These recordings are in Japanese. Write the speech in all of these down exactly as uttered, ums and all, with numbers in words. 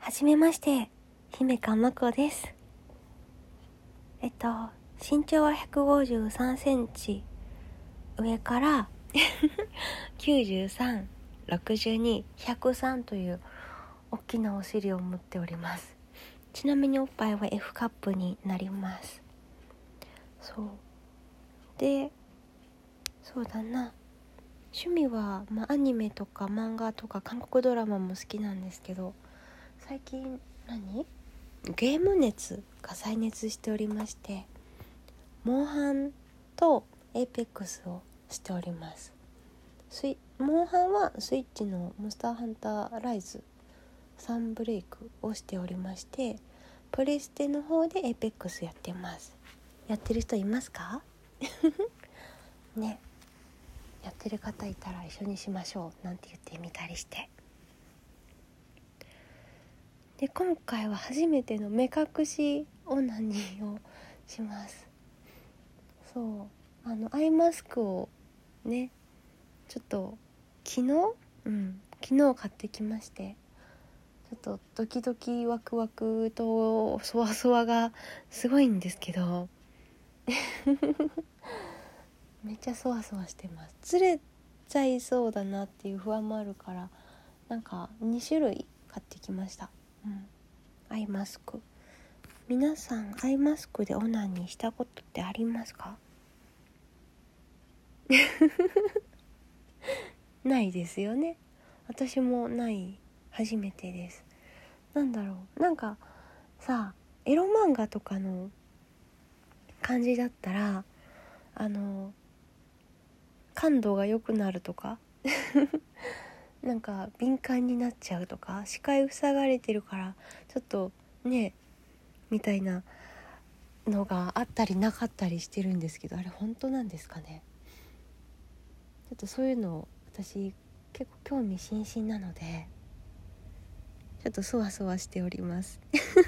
はじめまして、姫かまこです。えっと、身長はひゃくごじゅうさんセンチ、上からきゅうじゅうさん、ろくじゅうに、ひゃくさんという大きなお尻を持っております。ちなみにおっぱいは F カップになります。そう。で、そうだな。趣味は、まあ、アニメとか漫画とか韓国ドラマも好きなんですけど、最近何ゲーム熱が再熱しておりまして、モンハンとエイペックスをしております。スイモンハンはスイッチのモンスターハンターライズサンブレイクをしておりまして、プレステの方でエイペックスやってます。やってる人いますかね、やってる方いたら一緒にしましょうなんて言ってみたりして、で今回は初めての目隠しオナニーをします。そうあのアイマスクをねちょっと昨日うん昨日買ってきまして、ちょっとドキドキワクワクとそわそわがすごいんですけどめっちゃそわそわしてます。ずれちゃいそうだなっていう不安もあるから、なんかに種類買ってきました。うんアイマスク。皆さんアイマスクでオナニーしたことってありますか？ないですよね。私もない。初めてです。なんだろう、なんかさ、エロ漫画とかの感じだったらあの感度が良くなるとかなんか敏感になっちゃうとか、視界塞がれてるからちょっとねみたいなのがあったりなかったりしてるんですけど、あれ本当なんですかね。ちょっとそういうの私結構興味津々なので、ちょっとそわそわしております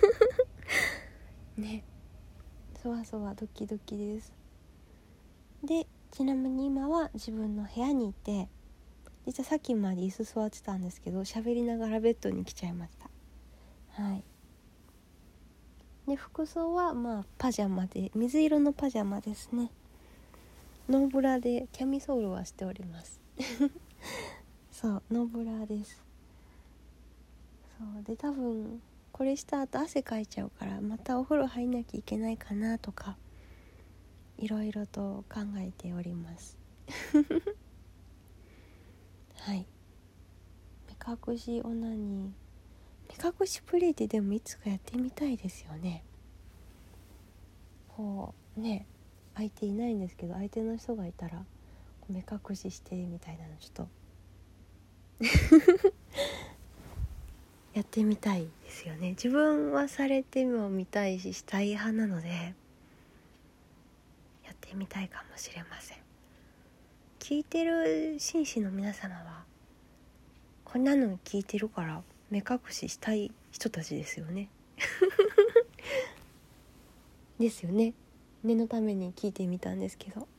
ね、そわそわドキドキです。でちなみに今は自分の部屋にいて、実はさっきまで椅子座ってたんですけど、喋りながらベッドに来ちゃいました。はい。で服装はまあパジャマで、水色のパジャマですね。ノーブラでキャミソールはしておりますそうノーブラです。そうで多分これした後汗かいちゃうから、またお風呂入んなきゃいけないかなとかいろいろと考えておりますはい目隠しオナニー、目隠しプレイってでもいつかやってみたいですよね。こうね相手いないんですけど、相手の人がいたら目隠ししてみたいなのちょっとやってみたいですよね。自分はされてもみたいししたい派なので、やってみたいかもしれません。聞いてる紳士の皆様はこんなの聞いてるから目隠ししたい人たちですよねですよね。念のために聞いてみたんですけど、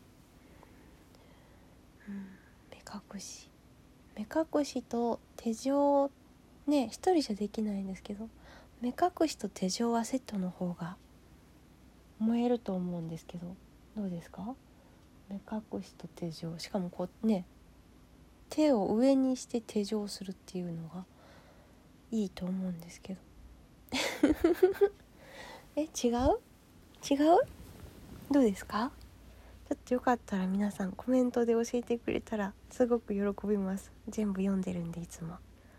うん、目隠し目隠しと手錠ね、一人じゃできないんですけど、目隠しと手錠はセットの方が燃えると思うんですけど、どうですか？目隠しと手錠、しかもこうね手を上にして手錠するっていうのがいいと思うんですけどえ違う違うどうですか？ちょっとよかったら皆さんコメントで教えてくれたらすごく喜びます。全部読んでるんでいつも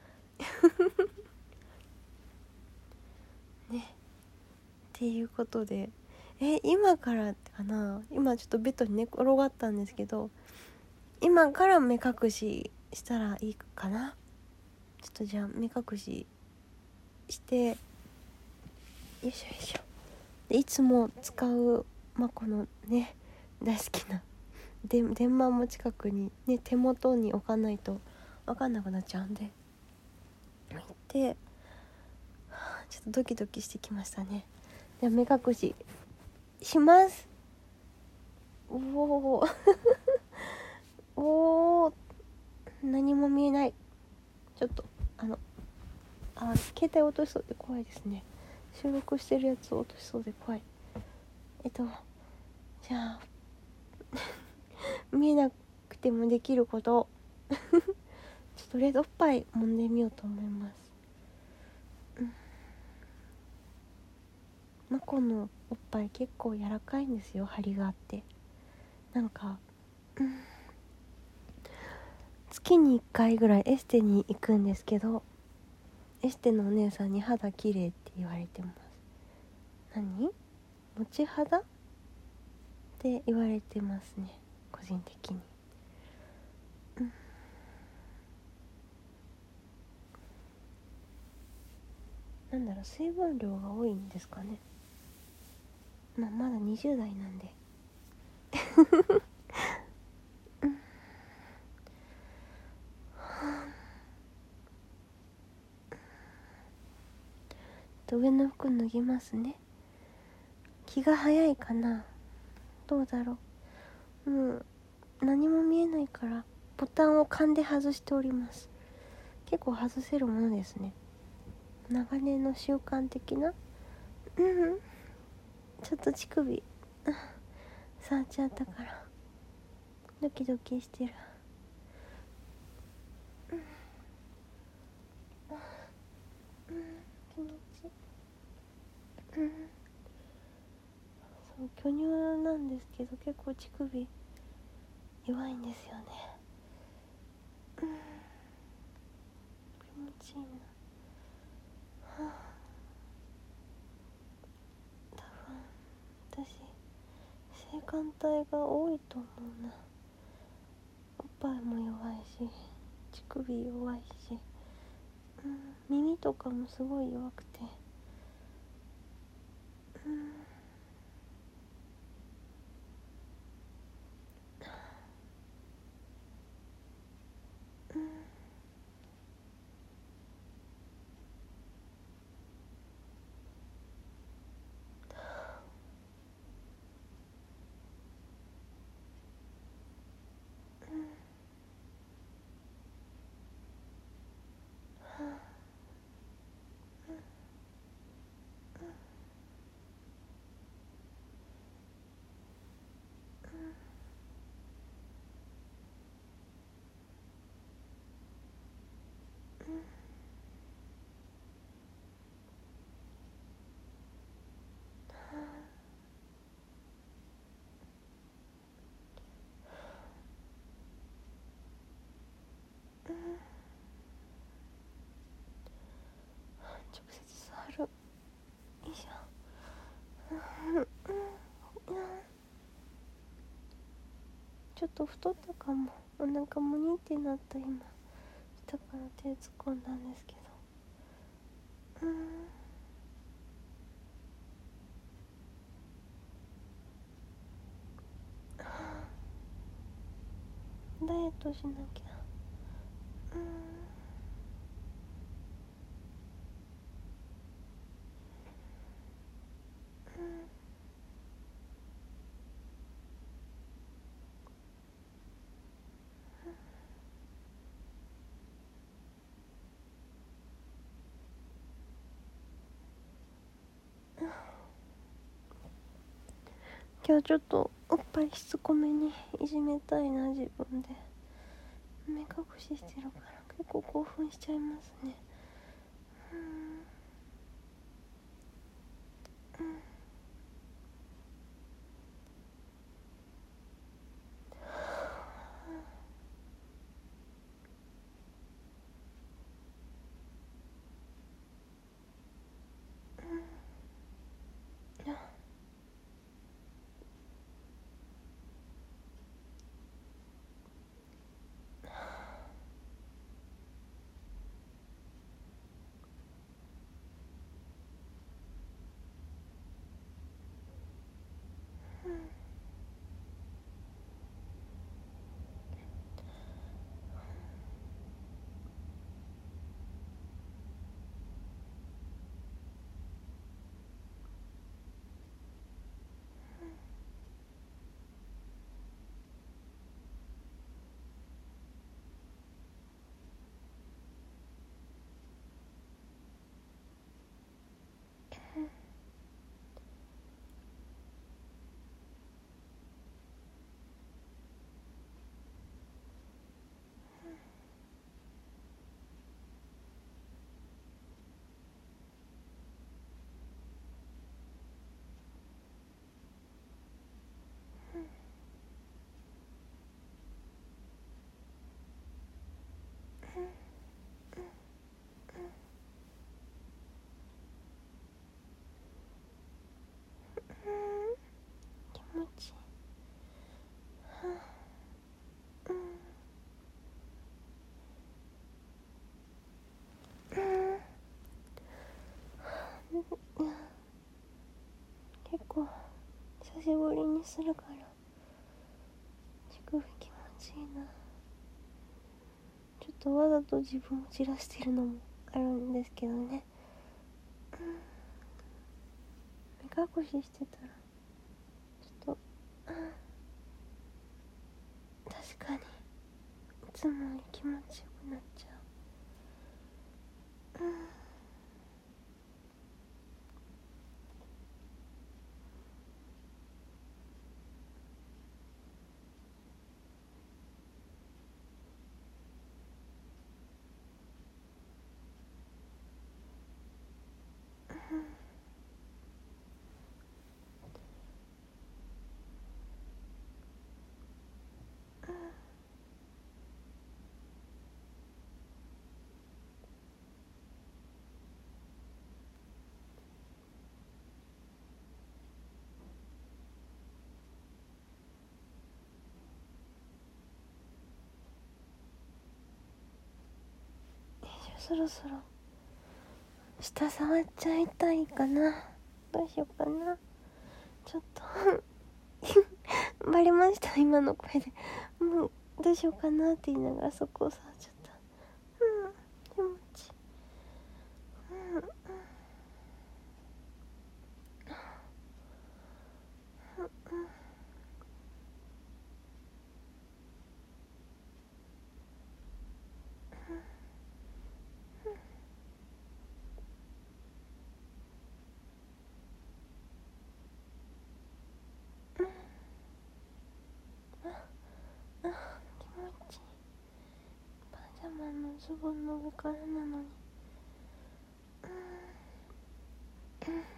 ねっていうことで、え今からかな、今ちょっとベッドに寝転がったんですけど、今から目隠ししたらいいかな。ちょっとじゃあ目隠ししてよいしょよいしょ。でいつも使うまあこのね大好きなで電話も近くにね手元に置かないと分かんなくなっちゃうんで、置いてちょっとドキドキしてきましたね。じゃあ目隠しします。おおおお何も見えない。ちょっとあのあ、携帯落としそうで怖いですね。収録してるやつを落としそうで怖い。えっとじゃあ見えなくてもできることちょっととりあえずおっぱい揉んでみようと思います。うん、マコのおっぱい結構柔らかいんですよ。張りがあって、なんか、うん、月にいっかいぐらいエステに行くんですけど、エステのお姉さんに肌綺麗って言われてます。何？持ち肌って言われてますね、個人的に。うん、なんだろう、水分量が多いんですかね。まあまだにじゅう代なんでうん、と上の服脱ぎますね。気が早いかな、どうだろう。もう何も見えないからボタンを勘で外しております。結構外せるものですね、長年の習慣的な。うん、ちょっと乳首触っちゃったからドキドキしてる。うん、うん、気持ちいい。うん、そう、巨乳なんですけど結構乳首弱いんですよね。うん、気持ちいいな。はあ、多分私性感帯が多いと思うな。おっぱいも弱いし乳首弱いし、うん、耳とかもすごい弱くて、うん、うん、うん、はあ、直接触る。よいしょ。うん、うん、ちょっと太ったかも。お腹もにってなった今。下から手突っ込んだんですけど。うん。ダイエットしなきゃ。うん。うん。今日ちょっとおっぱいしつこめにいじめたいな、自分で。目隠ししてるから結構興奮しちゃいますね。うん、うん、 にするから乳首気持ちいいな。ちょっとわざと自分を散らしてるのもあるんですけどね、うん、目隠ししてたらちょっと、うん、確かにいつもより気持ちよくなっちゃう。うんそろそろ下触っちゃいたいかな。どうしようかな。ちょっとバレました今の声で。もうどうしようかなって言いながらそこを触っちゃった。うん気持ちいい。うんうんあ気持ちいい。パジャマのズボンの上からなのにうんうん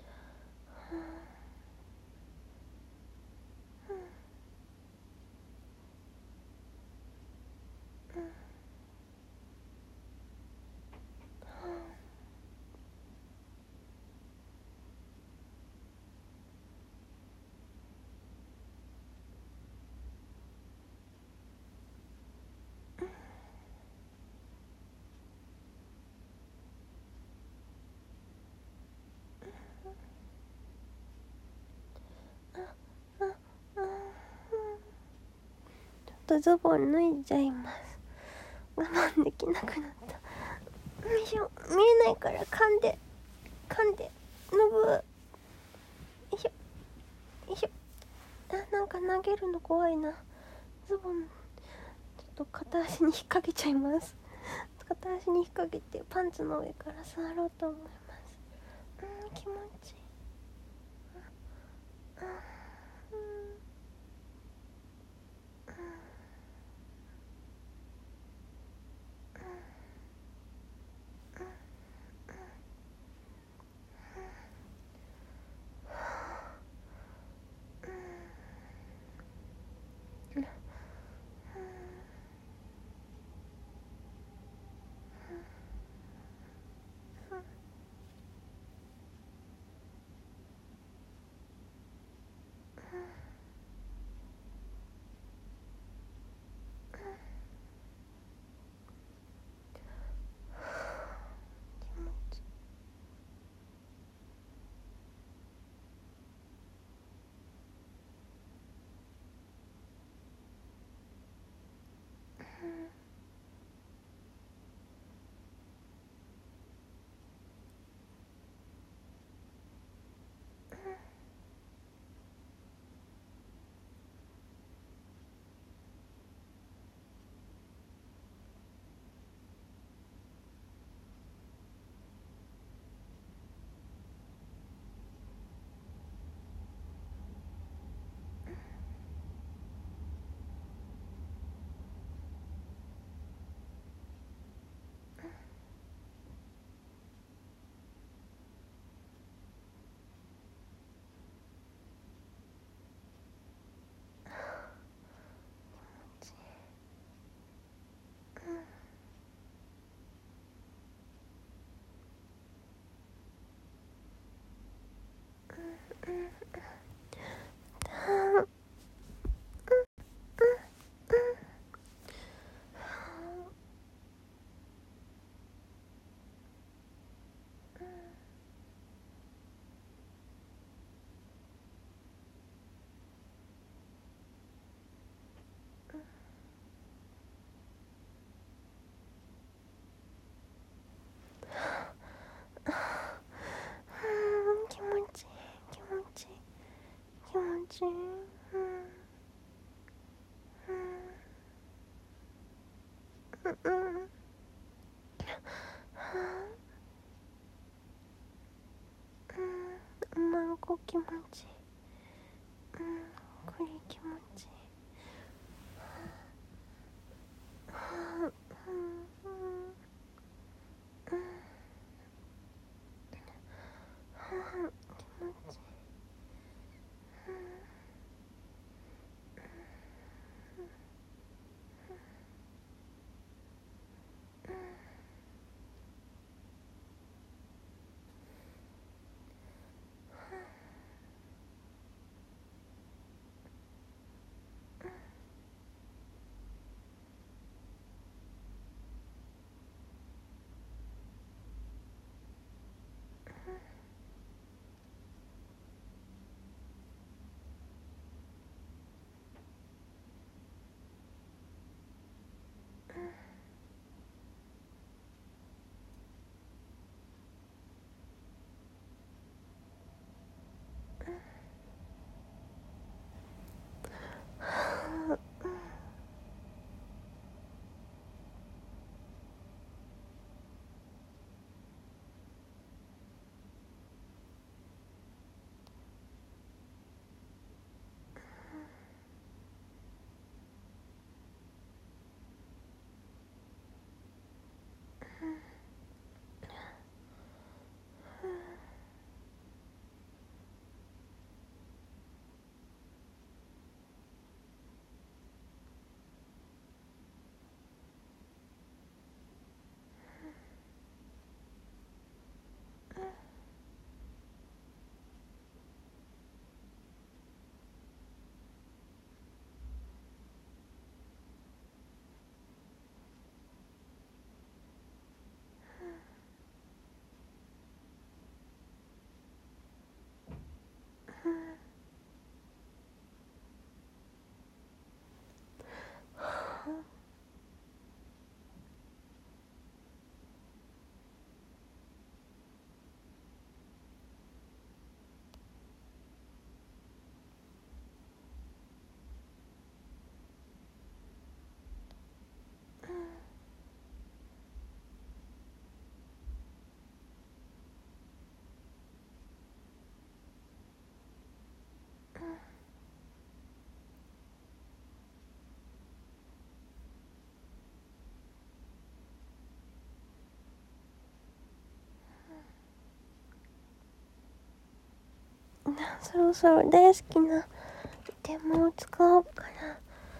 ちょっとズボン脱いじゃいます。我慢できなくなった。よいしょ見えないから噛んで噛んで脱ぐ。よいしょよいしょ。あなんか投げるの怖いな。ズボンちょっと片足に引っ掛けちゃいます。片足に引っ掛けてパンツの上から座ろうと思います。うん気持ちいい。あうんこ気持ちいい。うん、これ気持ちいい。うんうんうんうん気持ちいい。そろそろ大好きなデモを使おうかな。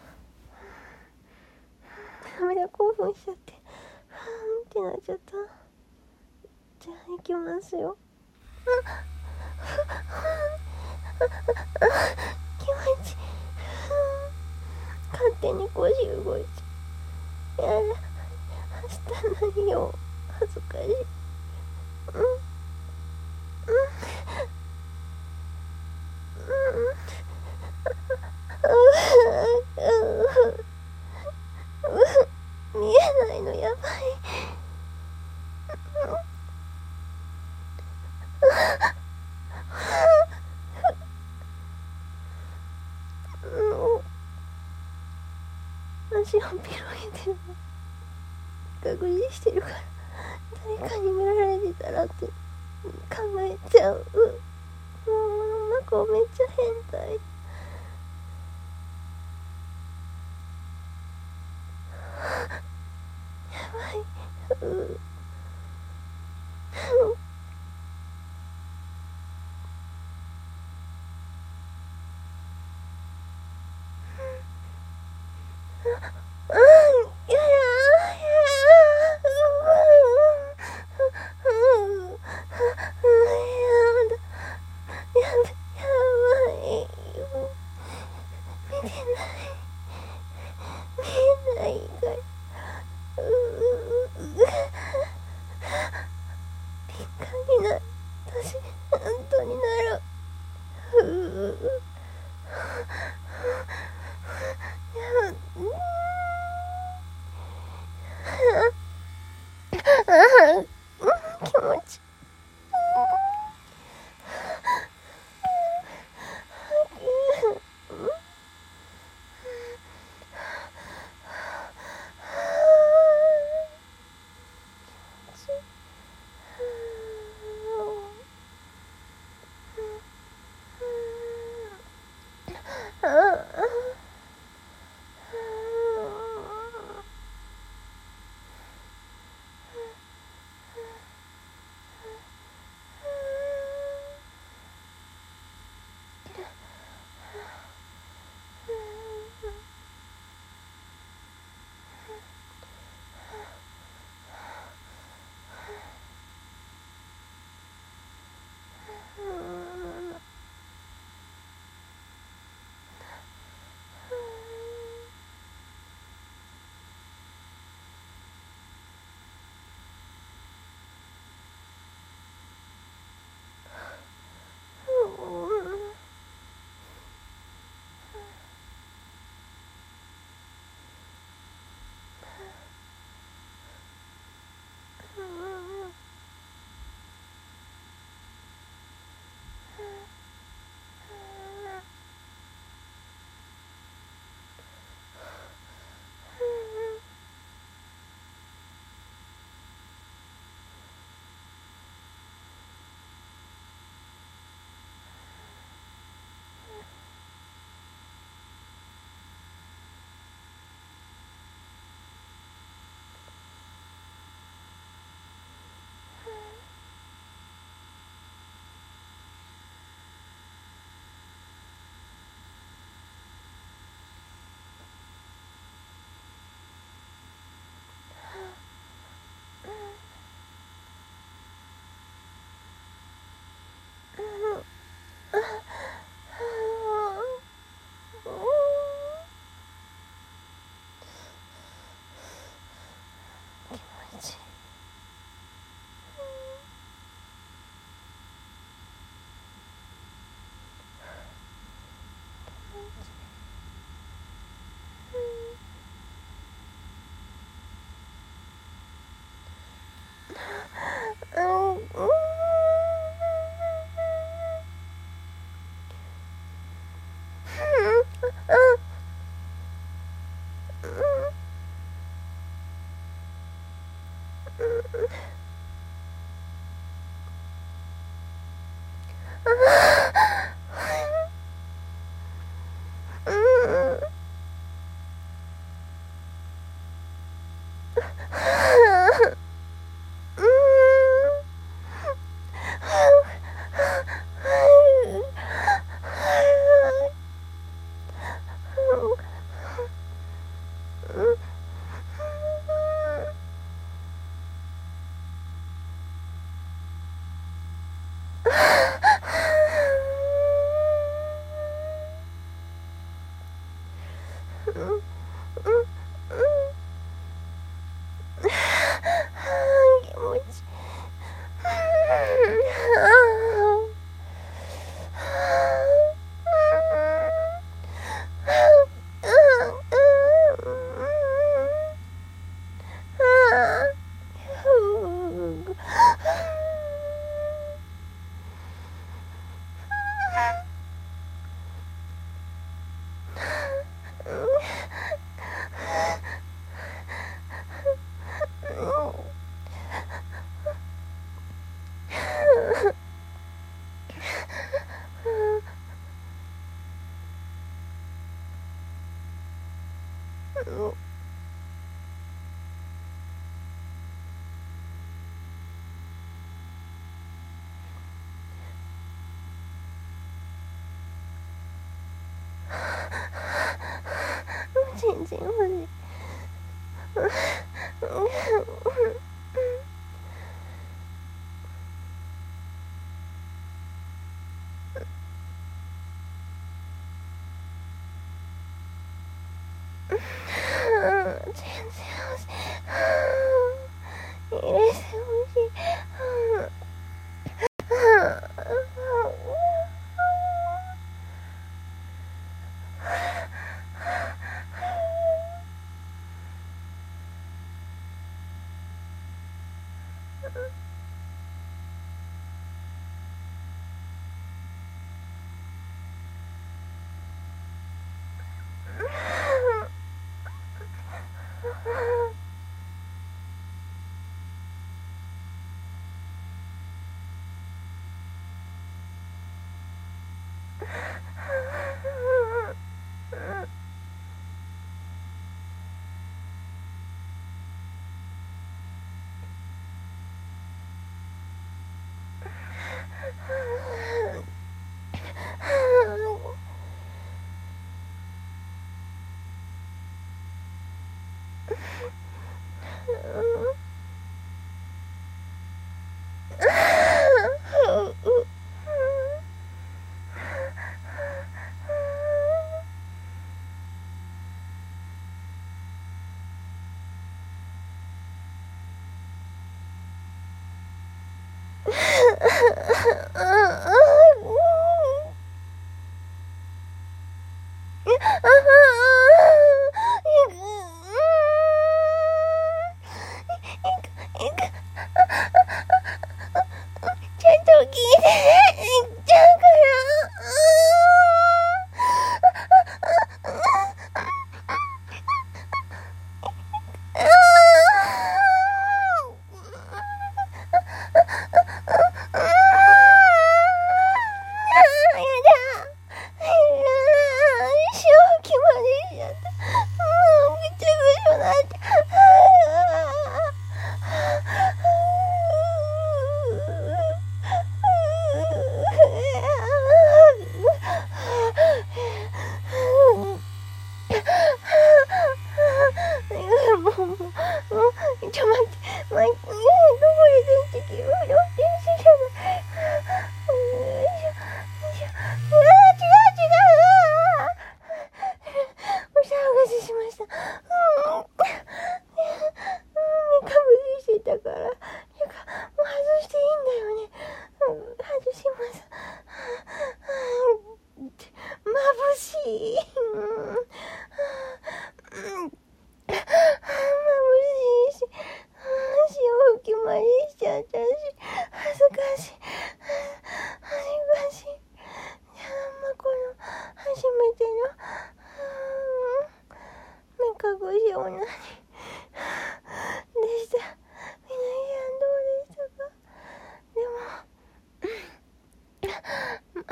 ダメだ、興奮しちゃってふーんってなっちゃった。じゃあ行きますよ。あ気持ちいい。勝手に腰動いちゃう。やだ、したないよ、恥ずかしい。うんうん見えないのやばい。足を広げてる。確認してるから誰かに見られてたらって考えちゃう。もうなんかめっちゃ変態。やばい。ううん、やや私本当になる。気持ち全然無理。全然欲しい。入れてほしい。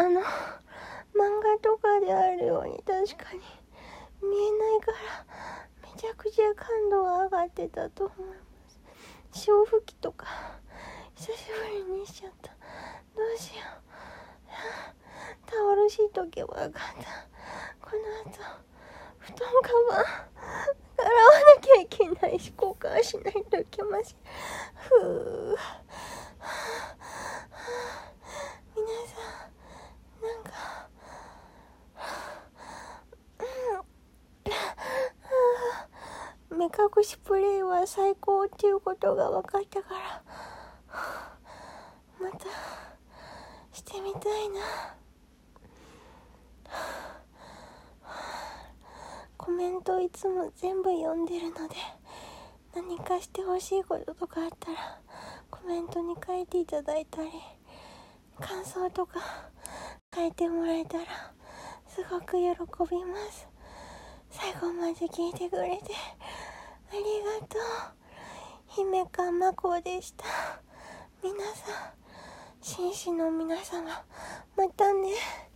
あの漫画とかであるように確かに見えないからめちゃくちゃ感度が上がってたと思います。潮吹きとか久しぶりにしちゃった。どうしよう。タオル敷いとけばよかった。この後布団カバー洗わなきゃいけないし交換しないといけません。ふう皆さんなんか目隠しプレイは最高っていうことが分かったからまたしてみたいな。コメントいつも全部読んでるので何かしてほしいこととかあったらコメントに書いていただいたり感想とか書いてもらえたらすごく喜びます。最後まで聞いてくれてありがとう。姫かまこでした。皆さん紳士の皆様またね。